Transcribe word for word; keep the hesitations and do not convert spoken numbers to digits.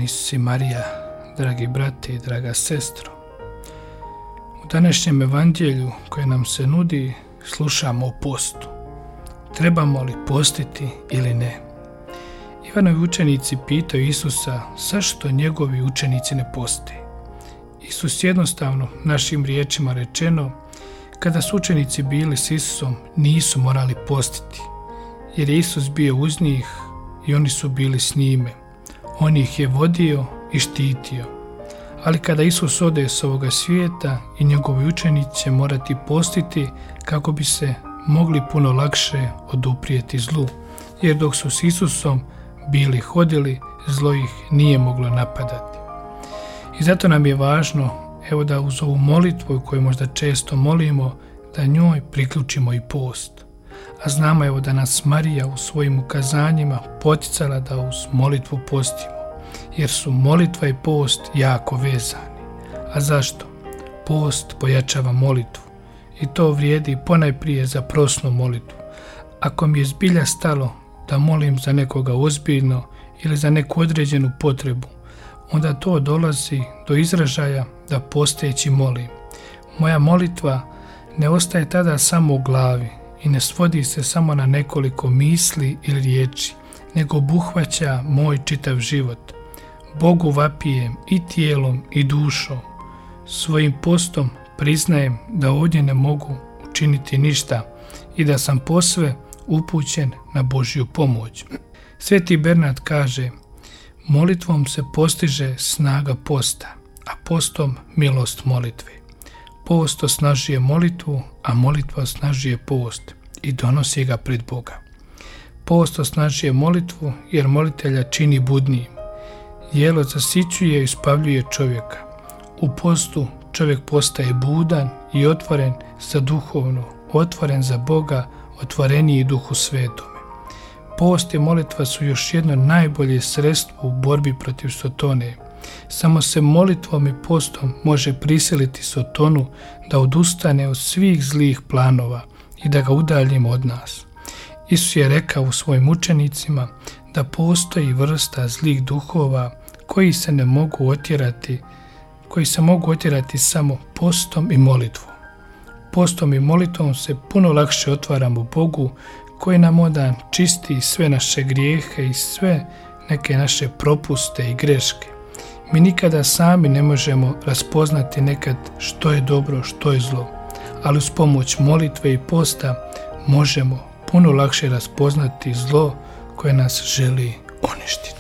Isus i Marija, dragi brate i draga sestro. U današnjem evanđelju koje nam se nudi slušamo o postu. Trebamo li postiti ili ne? Ivanovi učenici pitaju Isusa zašto njegovi učenici ne poste. Isus jednostavno, našim riječima rečeno, kada su učenici bili s Isusom, nisu morali postiti, jer je Isus bio uz njih i oni su bili s njime. On ih je vodio i štitio. Ali kada Isus ode s ovoga svijeta i njegovi učenici će morati postiti kako bi se mogli puno lakše oduprijeti zlu, jer dok su s Isusom bili hodili, zlo ih nije moglo napadati. I zato nam je važno, evo da uz ovu molitvu koju možda često molimo, da njoj priključimo i post. A znamo evo da nas Marija u svojim ukazanjima poticala da uz molitvu postimo, jer su molitva i post jako vezani. A zašto? Post pojačava molitvu i to vrijedi ponajprije za prosnu molitvu. Ako mi je zbilja stalo da molim za nekoga ozbiljno ili za neku određenu potrebu, onda to dolazi do izražaja da posteći molim. Moja molitva ne ostaje tada samo u glavi i ne svodi se samo na nekoliko misli ili riječi, nego obuhvaća moj čitav život. Bogu vapijem i tijelom i dušom. Svojim postom priznajem da ovdje ne mogu učiniti ništa i da sam posve upućen na Božju pomoć. Sveti Bernard kaže: molitvom se postiže snaga posta, a postom milost molitve. Post osnažuje molitvu, a molitva osnažuje post i donosi ga pred Boga. Post osnažuje molitvu jer molitelja čini budnijim. Jelo zasićuje i uspavljuje čovjeka. U postu čovjek postaje budan i otvoren za duhovno, otvoren za Boga, otvoreniji Duhu Svetome. Post i molitva su još jedno najbolje sredstvo u borbi protiv Sotone. Samo se molitvom i postom može prisiliti Sotonu da odustane od svih zlih planova i da ga udaljimo od nas. Isus je rekao u svojim učenicima da postoji vrsta zlih duhova koji se ne mogu otjerati, koji se mogu otjerati samo postom i molitvom. Postom i molitvom se puno lakše otvaramo Bogu koji nam onda čisti sve naše grijehe i sve neke naše propuste i greške. Mi nikada sami ne možemo raspoznati nekad što je dobro, što je zlo, ali uz pomoć molitve i posta možemo puno lakše raspoznati zlo koje nas želi uništiti.